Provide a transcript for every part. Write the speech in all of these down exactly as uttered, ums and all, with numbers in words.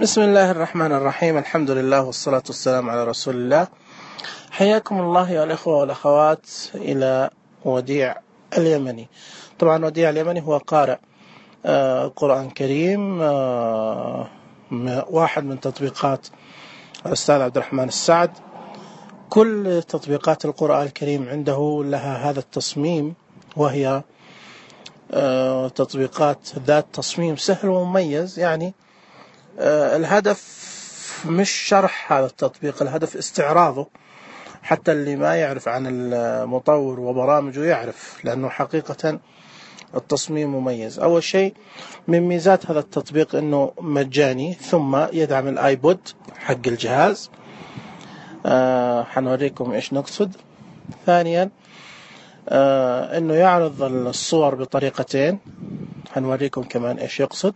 بسم الله الرحمن الرحيم. الحمد لله والصلاة والسلام على رسول الله. حياكم الله يا الإخوة والأخوات إلى وديع اليمني. طبعا وديع اليمني هو قارئ آه قرآن كريم، آه واحد من تطبيقات الأستاذ عبد الرحمن السعد. كل تطبيقات القرآن الكريم عنده لها هذا التصميم، وهي آه تطبيقات ذات تصميم سهل ومميز. يعني آه الهدف مش شرح هذا التطبيق، الهدف استعراضه حتى اللي ما يعرف عن المطور وبرامجه يعرف، لأنه حقيقة التصميم مميز. أول شيء من ميزات هذا التطبيق أنه مجاني، ثم يدعم الآيبود حق الجهاز. آه حنوريكم إيش نقصد. ثانيا آه أنه يعرض الصور بطريقتين، حنوريكم كمان إيش يقصد.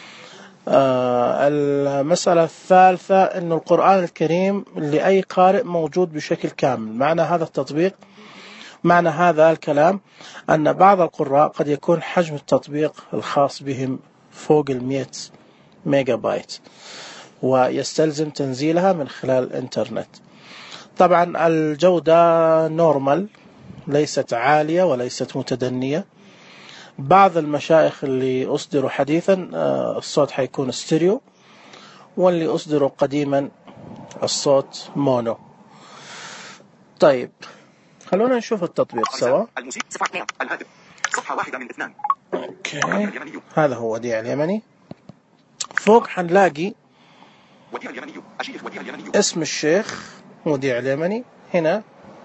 آه المسألة الثالثة أن القرآن الكريم لأي قارئ موجود بشكل كامل. معنى هذا التطبيق، معنى هذا الكلام أن بعض القراء قد يكون حجم التطبيق الخاص بهم فوق المئة ميجا بايت، ويستلزم تنزيلها من خلال الإنترنت. طبعا الجودة نورمال، ليست عالية وليست متدنية. بعض المشايخ اللي أصدروا حديثا الصوت حيكون ستيريو، واللي أصدروا قديما الصوت مونو. طيب خلونا نشوف التطبيق سوا. صفحة واحدة من اثنان. أوكي. هذا هو وديع اليمني. فوق حنلاقي اسم الشيخ وديع اليمني. هنا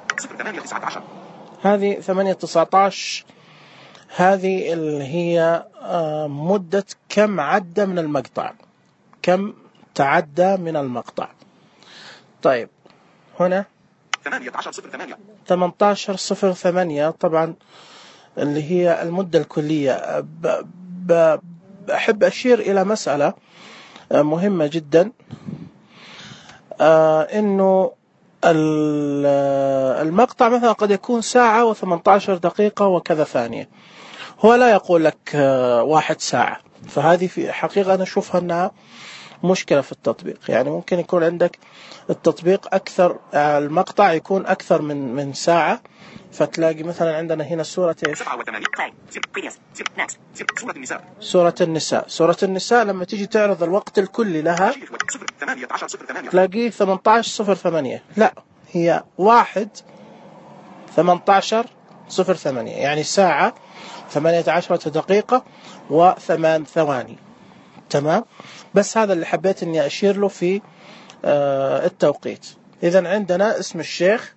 هذه ثمانية تسعة عشر، هذه اللي هي مدة كم عدى من المقطع، كم تعدى من المقطع. طيب هنا ثمانية عشر صفر ثمانية، طبعا اللي هي المدة الكلية. ب... ب... أحب أشير إلى مسألة مهمة جدا، آه إنه المقطع مثلا قد يكون ساعة وثمانية عشر دقيقة وكذا ثانية، هو لا يقول لك واحد ساعة. فهذه في حقيقة أنا أشوفها أنها مشكلة في التطبيق. يعني ممكن يكون عندك التطبيق أكثر، المقطع يكون أكثر من من ساعة، فتلاقي مثلا عندنا هنا سورة إيش؟ سورة النساء. سورة النساء لما تيجي تعرض الوقت الكلي لها تلاقيه ثمانية عشر صفر ثمانية. لا، هي واحد ثمانية عشر صفر ثمانية، يعني ساعة ثمانية عشر دقيقة وثمان ثواني. تمام. بس هذا اللي حبيت اني اشير له في آه التوقيت. اذا عندنا اسم الشيخ،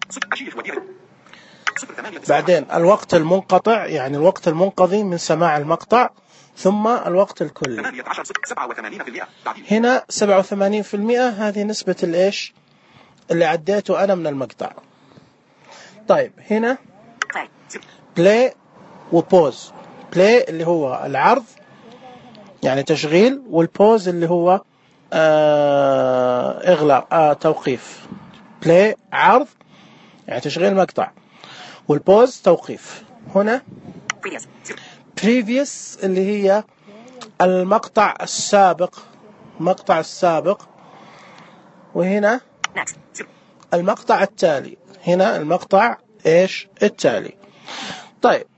بعدين الوقت المنقطع، يعني الوقت المنقضي من سماع المقطع، ثم الوقت الكلي. هنا سبعة وثمانين بالمئة، هذه نسبة الايش اللي عديته انا من المقطع. طيب هنا بلاي وبوز. بلاي اللي هو العرض يعني تشغيل، والبوز اللي هو آه إغلاق آه توقيف. بلاي عرض يعني تشغيل مقطع، والبوز توقيف. هنا previous اللي هي المقطع السابق، مقطع السابق. وهنا المقطع التالي، هنا المقطع إيش التالي. طيب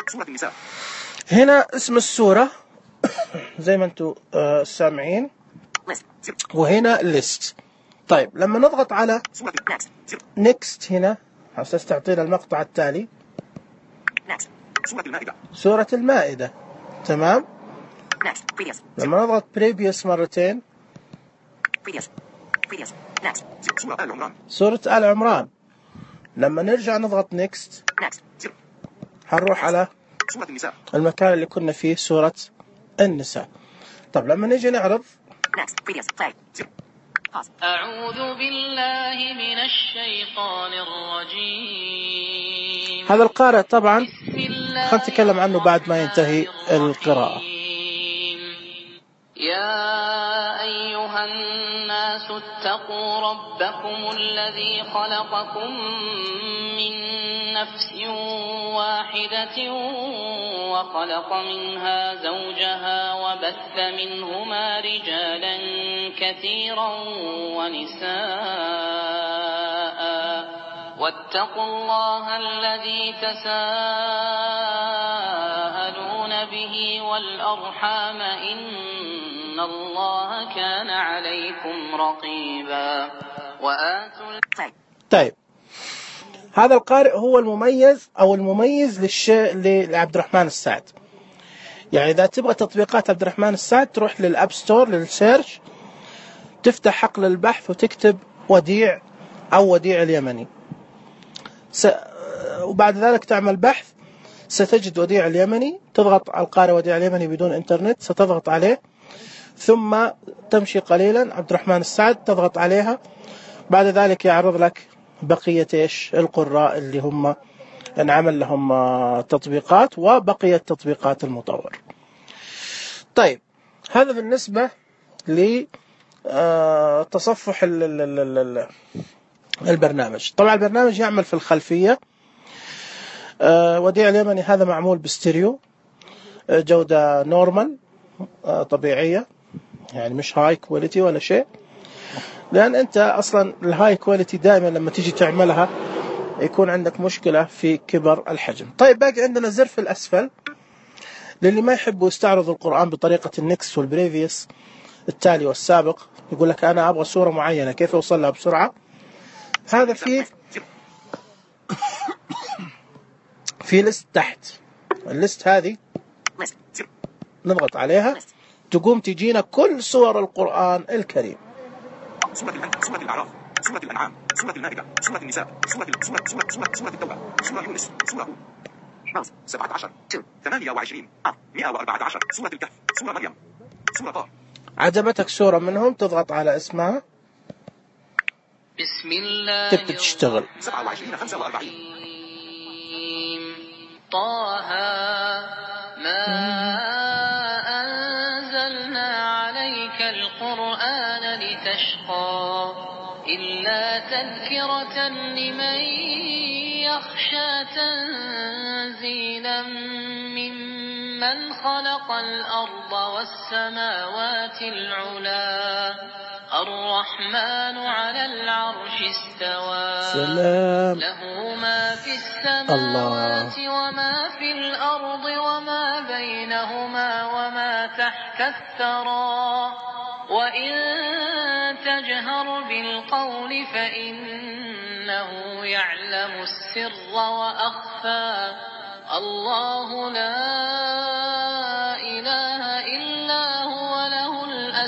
هنا اسم السورة زي ما انتم آه سامعين، وهنا list. طيب لما نضغط على next هنا حساس تعطينا المقطع التالي، سورة المائدة. تمام. لما نضغط previous مرتين، سورة آل عمران. لما نرجع نضغط next هنروح على المكان اللي كنا فيه، سورة النساء. طب لما نيجي نعرض، أعوذ بالله من الشيطان الرجيم. هذا القارئ طبعا خلينا نتكلم عنه بعد ما ينتهي القراءة. يا أيها الناس اتقوا ربكم الذي خلقكم من نفس واحدة وخلق منها زوجها وبث منهما رجالا كثيرا كثيرا ونساء واتقوا الله الذي تساءلون به والأرحام إن الله كان عليكم رقيبا وآتوا. طيب هذا القارئ هو المميز أو المميز للشيء لعبد الرحمن السعد. يعني إذا تبغى تطبيقات عبد الرحمن السعد تروح للأب ستور للسيرش، تفتح حقل البحث وتكتب وديع أو وديع اليمني، س... وبعد ذلك تعمل بحث ستجد وديع اليمني، تضغط على القارئ وديع اليمني بدون إنترنت، ستضغط عليه ثم تمشي قليلا عبد الرحمن السعد تضغط عليها، بعد ذلك يعرض لك بقية إيش القراء اللي هم انعمل لهم تطبيقات وبقية تطبيقات المطور. طيب هذا بالنسبة لتصفح البرنامج. طبعا البرنامج يعمل في الخلفية. وديع اليمني هذا معمول بستيريو، جودة نورمال طبيعية، يعني مش هاي كواليتي ولا شيء، لأن أنت أصلا الهاي كواليتي دائما لما تيجي تعملها يكون عندك مشكلة في كبر الحجم. طيب باقي عندنا زر في الأسفل للي ما يحبوا يستعرضوا القرآن بطريقة النكس والبريفيوس التالي والسابق، يقول لك أنا أبغى صورة معينة كيف أوصل لها بسرعة. هذا فيه في لست تحت، اللست هذه نضغط عليها تقوم تجينا كل صور القرآن الكريم. سورة سورة الأعراف، سورة الأنعام، سورة المائدة، سورة النساء، سورة سورة سورة سورة سورة التوبة، سورة يونس، سورة هود، سبعة عشر، ثمانية وعشرين، مئة وأربعة عشر، سورة الكهف، سورة مريم، سورة طه. عجبتك سورة منهم تضغط على اسمها، بسم الله تبدأ تشتغل. سبعة وعشرين خمسة وأربعين. طه ما أنزلنا عليك القرآن لتشقى إلا تذكرة لمن يخشى تنزيلا ممن خلق الأرض والسماوات العلا الرحمن على العرش استوى سلام. له ما في السماوات وما في الأرض وما بينهما وما تحت الثرى وإن تجهر بالقول فإنه يعلم السر وأخفى الله لا إله إلا هو له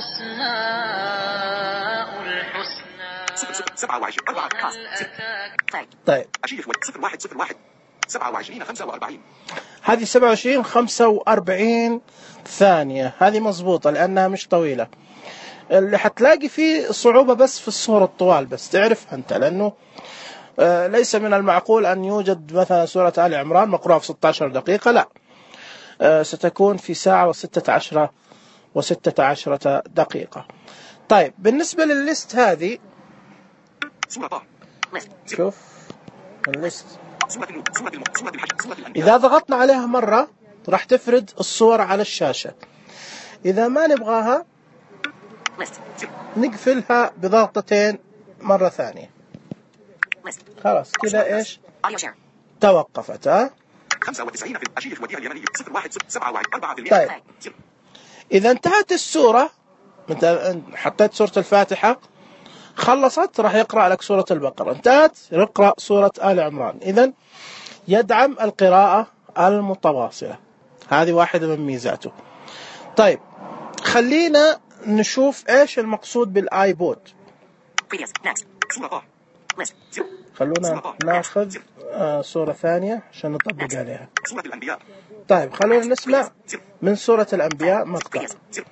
الأسماء الحسنى. سبعة وعشرين أربعة كاس. طيب أشيخ صفر واحد صفر واحد سبعة وعشرين خمسة وأربعين. هذه سبعة وعشرين خمسة وأربعين ثانية، هذه مضبوطة لأنها مش طويلة. اللي حتلاقي فيه صعوبة بس في الصورة الطوال، بس تعرفها أنت، لأنه آه ليس من المعقول أن يوجد مثلا سورة آل عمران مقروءة في ستة عشر دقيقة، لا، آه ستكون في ساعة وستة عشر وستة عشرة دقيقة. طيب بالنسبة للليست هذه شوف الليست، إذا ضغطنا عليها مرة راح تفرد الصور على الشاشة. إذا ما نبغاها نقفلها بضغطتين مرة ثانية. خلاص كذا إيش توقفت. ها خمسة وتسعين في الأشيخ وديع اليمني صفر واحد سبعة أربعة. طيب إذا انتهت السورة، انت حطيت سورة الفاتحة خلصت راح يقرأ لك سورة البقرة، انتهت يقرأ سورة آل عمران. إذن يدعم القراءة المتواصلة، هذه واحدة من ميزاته. طيب خلينا نشوف ايش المقصود بالايبود. خلونا ناخذ آه صورة ثانية عشان نطبق عليها. طيب خلونا نسمع من سورة الأنبياء مقطع.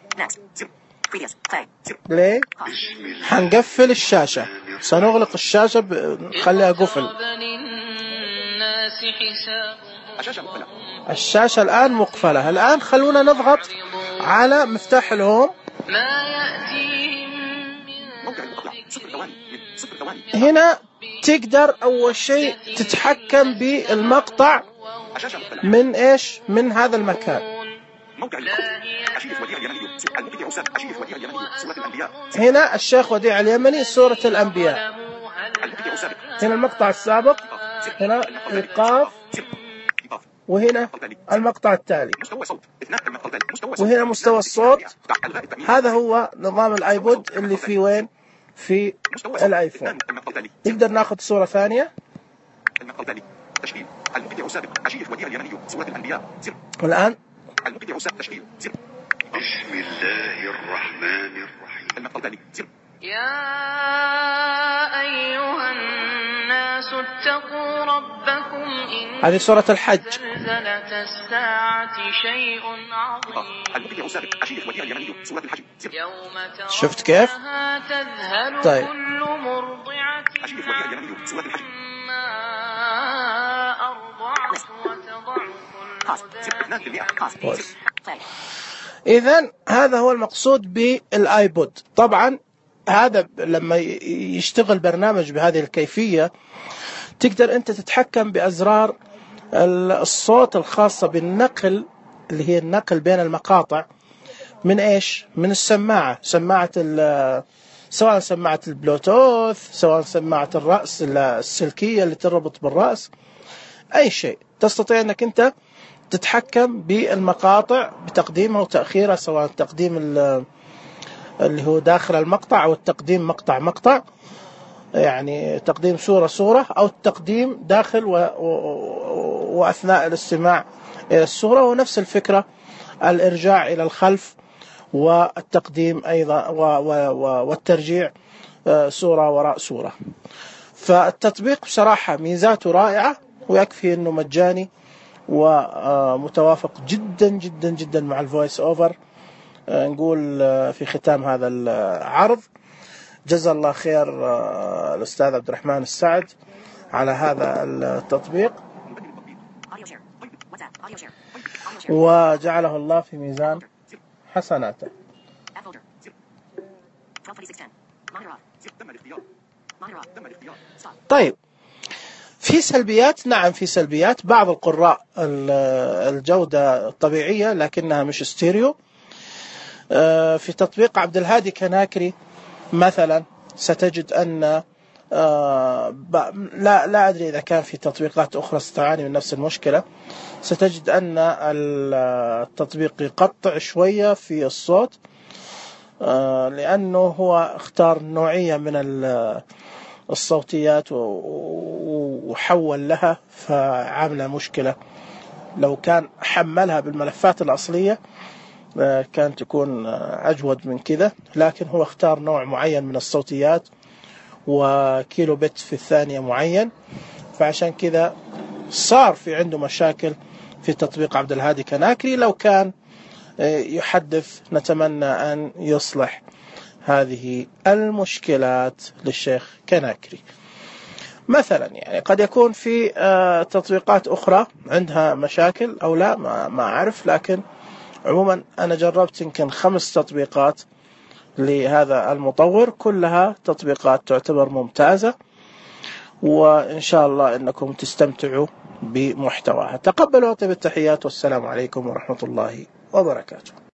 ليه؟ حنقفل الشاشة، سنغلق الشاشة نخليها قفل. الشاشة الآن مقفلة. الآن خلونا نضغط على مفتاح الهوم. هنا تقدر أول شيء تتحكم بالمقطع من إيش؟ من هذا المكان. أسامة الشيخ وديع اليمني سورة الأنبياء. هنا الشيخ وديع اليمني سورة الأنبياء. المبتدع أسامة. هنا المقطع السابق، هنا القاف، وهنا المقطع التالي، مستوى صوت اثنان. المقطع التالي مستوى صوت. وهنا مستوى الصوت. هذا هو نظام الايبود اللي في وين؟ في الايفون. نقدر ناخذ صورة ثانية. المقطع التالي تشكيل المبتدع أسامة الشيخ وديع اليمني سورة الأنبياء. زر. والآن المبتدع أسامة تشكيل. زر. بسم الله الرحمن الرحيم. المقطع التالي. زر. يا أيها الناس اتقوا ربكم إن هذه سورة الحج. زلزلة الساعة شيء عظيم. المبتدع أسامة الشيخ وديع اليمني سورة الحج. زر. يوم شفت كيف؟ ترونها تذهل طيب. كل مرضعة الشيخ وديع اليمني سورة الحج. ما أرضعت وتضع كل ذات. إذن هذا هو المقصود بالايبود. طبعا هذا لما يشتغل برنامج بهذه الكيفية تقدر أنت تتحكم بأزرار الصوت الخاصة بالنقل، اللي هي النقل بين المقاطع، من إيش؟ من السماعة، سماعة سواء سماعة البلوتوث، سواء سماعة الرأس السلكية اللي تربط بالرأس، أي شيء تستطيع أنك أنت تتحكم بالمقاطع بتقديمها وتأخيرها، سواء تقديم اللي هو داخل المقطع أو التقديم مقطع مقطع، يعني تقديم صورة صورة، أو التقديم داخل و... و... وأثناء الاستماع إلى الصورة، ونفس الفكرة الإرجاع إلى الخلف والتقديم أيضا و... و... والترجيع صورة وراء صورة. فالتطبيق بصراحة ميزاته رائعة، ويكفي أنه مجاني ومتوافق جدا جدا جدا مع الفويس أوفر. نقول في ختام هذا العرض جزا الله خير الأستاذ عبد الرحمن السعد على هذا التطبيق، وجعله الله في ميزان حسناته. طيب، في سلبيات؟ نعم في سلبيات. بعض القراء الجودة طبيعية لكنها مش ستيريو. في تطبيق عبد الهادي كناكري مثلا ستجد أن لا لا أدري إذا كان في تطبيقات أخرى ستعاني من نفس المشكلة، ستجد أن التطبيق يقطع شوية في الصوت، لأنه هو اختار نوعية من الصوتيات وحول لها، فعاملة مشكلة. لو كان حملها بالملفات الأصلية كانت تكون أجود من كذا، لكن هو اختار نوع معين من الصوتيات وكيلو بت في الثانية معين، فعشان كذا صار في عنده مشاكل في تطبيق عبد الهادي كناكري. لو كان يحدث نتمنى أن يصلح هذه المشكلات للشيخ كناكري. مثلا يعني قد يكون في تطبيقات أخرى عندها مشاكل أو لا، ما, ما أعرف، لكن عموما أنا جربت يمكن خمس تطبيقات لهذا المطور، كلها تطبيقات تعتبر ممتازة، وإن شاء الله أنكم تستمتعوا بمحتواها. تقبلوا طيب التحيات، والسلام عليكم ورحمة الله وبركاته.